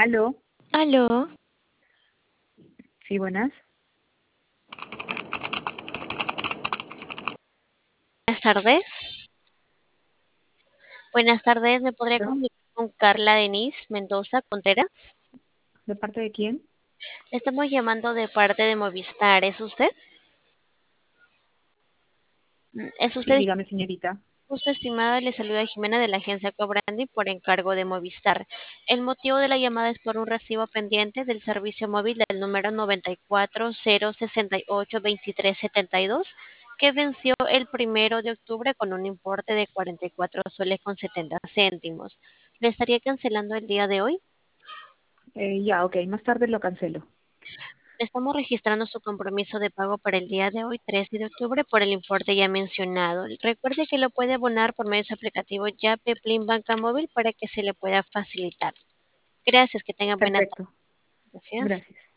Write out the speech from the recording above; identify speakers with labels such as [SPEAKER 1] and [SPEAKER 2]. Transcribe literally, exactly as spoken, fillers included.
[SPEAKER 1] Aló,
[SPEAKER 2] Aló,
[SPEAKER 1] sí, buenas.
[SPEAKER 2] buenas tardes. Buenas tardes, ¿me podría
[SPEAKER 1] ¿Aló?
[SPEAKER 2] comunicar con Carla Denise Mendoza Contreras?
[SPEAKER 1] ¿De parte de quién?
[SPEAKER 2] Le estamos llamando de parte de Movistar. ¿Es usted? Mm, ¿Es
[SPEAKER 1] Sí,
[SPEAKER 2] usted
[SPEAKER 1] dígame, señorita.
[SPEAKER 2] justo estimada? Le saluda Jimena de la agencia Cobrandi por encargo de Movistar. El motivo de la llamada es por un recibo pendiente del servicio móvil del número noventa y cuatro cero sesenta y ocho veintitrés setenta y dos que venció el primero de octubre con un importe de cuarenta y cuatro soles con setenta céntimos. ¿Le estaría cancelando el día de hoy?
[SPEAKER 1] Eh, ya, ok, más tarde lo cancelo.
[SPEAKER 2] Estamos registrando su compromiso de pago para el día de hoy, trece de octubre, por el importe ya mencionado. Recuerde que lo puede abonar por medio de su aplicativo Yape Plin Banca Móvil para que se le pueda facilitar. Gracias, que tenga buena tarde.
[SPEAKER 1] Perfecto,
[SPEAKER 2] Gracias.
[SPEAKER 1] gracias.